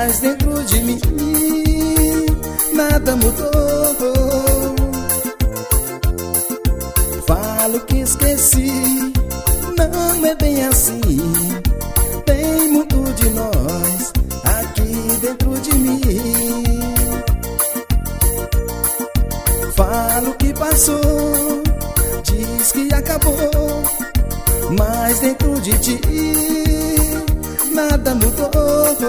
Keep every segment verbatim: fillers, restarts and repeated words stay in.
mas dentro de mim nada mudou. Falo que esqueci, não é bem assim. Tem muito de nós aqui dentro de mim. Falo que passou, diz que acabou, mas dentro de ti nada mudou.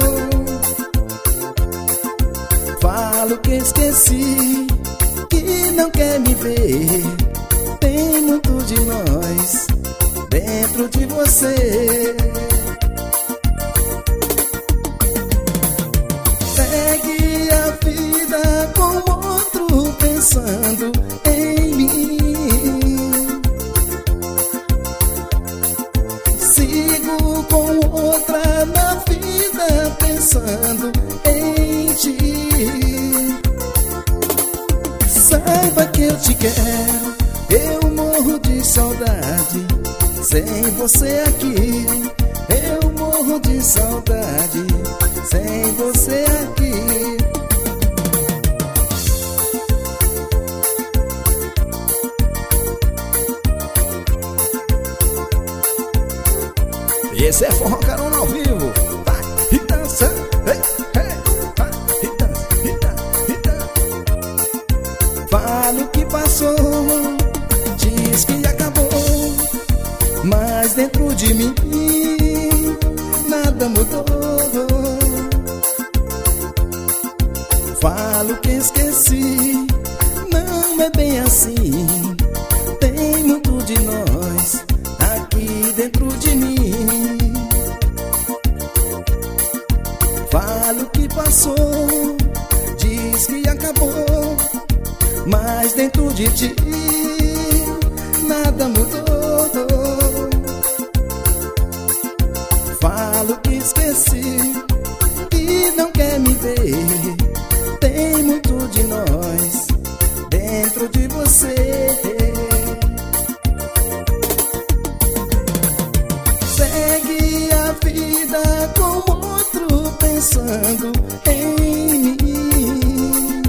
Falo que esqueci, que não quer me ver. Tem muito de nós dentro de você. Segue a vida com outro pensando em mim. Sigo com outra na vida pensando em ti. Saiba que eu te quero, eu morro de saudade. Sem você aqui, eu morro de saudade. Sem você aqui. Esse é Forró Carona ao vivo. Vai e dança, hey, hey, vai e dança, e dança, e dança. Falo que passou, diz que acabou, mas dentro de mim nada mudou. Falo que esqueci, não é bem assim. Tem muito de nós aqui dentro de mim. Falo que passou, diz que acabou, mas dentro de ti nada mudou. Falo que esqueci, que não quer me ver. Tem muito de nós dentro de você. Segue a vida com outro pensando em mim.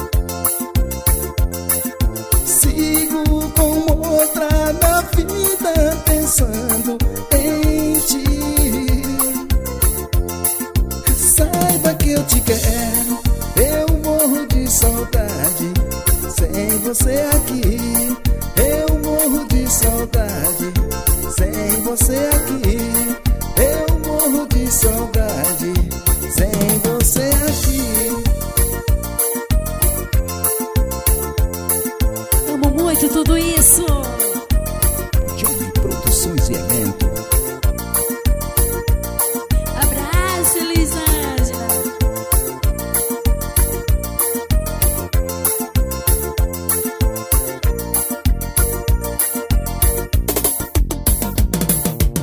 Sigo com outra na vida pensando em ti. Saiba que eu te quero, eu morro de saudade. Sem você aqui, eu morro de saudade. Sem você aqui.